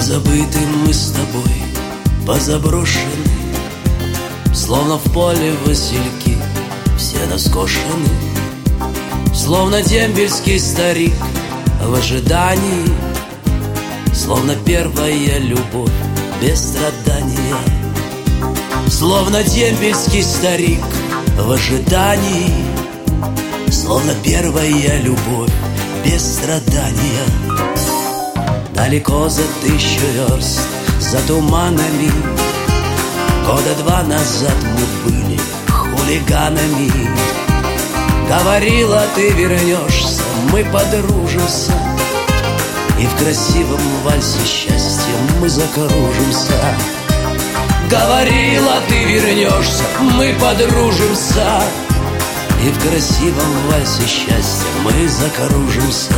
Позабыты мы с тобой, позаброшены, словно в поле васильки, все наскошены, словно дембельский старик в ожидании, словно первая любовь без страдания. Словно дембельский старик в ожидании, словно первая любовь без страдания. Далеко за 1000 верст, за туманами, года 2 назад мы были хулиганами. Говорила, ты вернешься, мы подружимся, и в красивом вальсе счастья мы закружимся. Говорила, ты вернешься, мы подружимся, и в красивом вальсе счастья мы закружимся.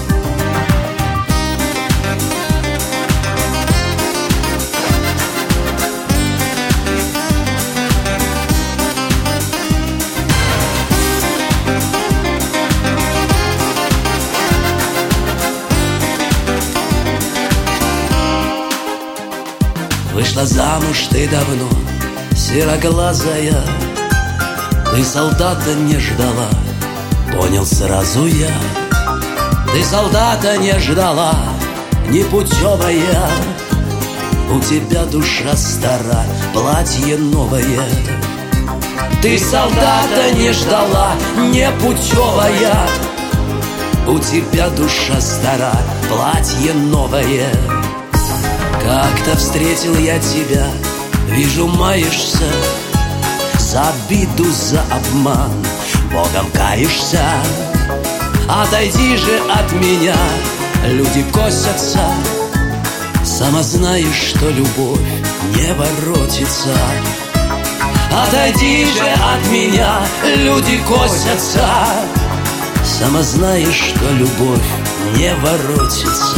Вышла замуж ты давно, сероглазая, ты солдата не ждала, понял сразу я. Ты солдата не ждала, непутевая, у тебя душа стара, платье новое. Ты солдата не ждала, непутевая, у тебя душа стара, платье новое. Как-то встретил я тебя, вижу, маешься, за обиду, за обман, Богом каешься. Отойди же от меня, люди косятся, сама знаешь, что любовь не воротится. Отойди же от меня, люди косятся, сама знаешь, что любовь не воротится.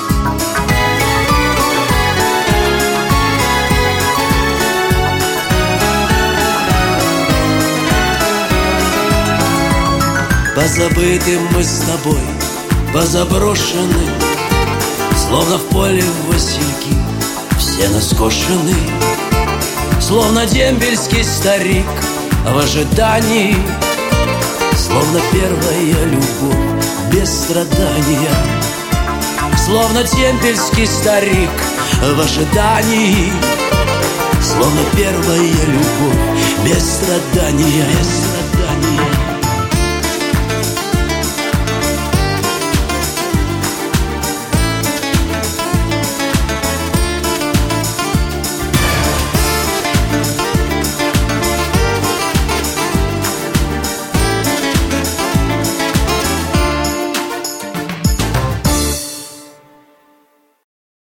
Позабыты мы с тобой, позаброшены, словно в поле васильки, все наскошены, словно дембельский старик в ожидании, словно первая любовь без страдания. Словно дембельский старик в ожидании, словно первая любовь без страдания.